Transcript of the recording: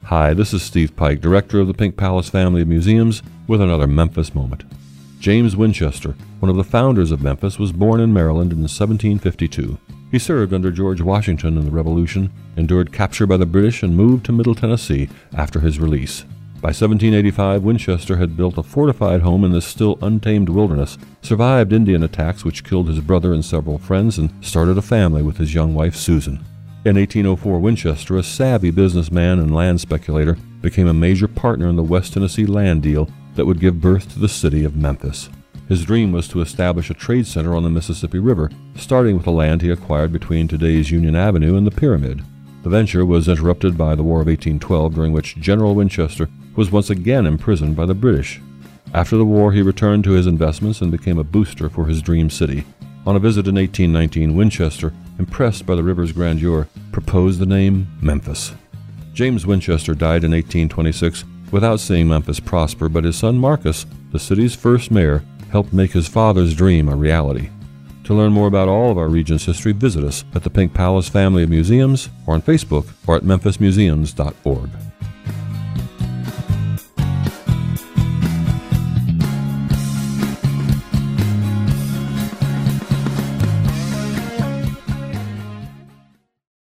Hi, this is Steve Pike, director of the Pink Palace Family of Museums, with another Memphis moment. James Winchester, one of the founders of Memphis, was born in Maryland in 1752. He served under George Washington in the Revolution, endured capture by the British, and moved to Middle Tennessee after his release. By 1785, Winchester had built a fortified home in this still untamed wilderness, survived Indian attacks which killed his brother and several friends, and started a family with his young wife Susan. In 1804, Winchester, a savvy businessman and land speculator, became a major partner in the West Tennessee land deal that would give birth to the city of Memphis. His dream was to establish a trade center on the Mississippi River, starting with the land he acquired between today's Union Avenue and the Pyramid. The venture was interrupted by the War of 1812, during which General Winchester was once again imprisoned by the British. After the war, he returned to his investments and became a booster for his dream city. On a visit in 1819, Winchester, impressed by the river's grandeur, proposed the name Memphis. James Winchester died in 1826 without seeing Memphis prosper, but his son Marcus, the city's first mayor, helped make his father's dream a reality. To learn more about all of our region's history, visit us at the Pink Palace Family of Museums or on Facebook or at memphismuseums.org.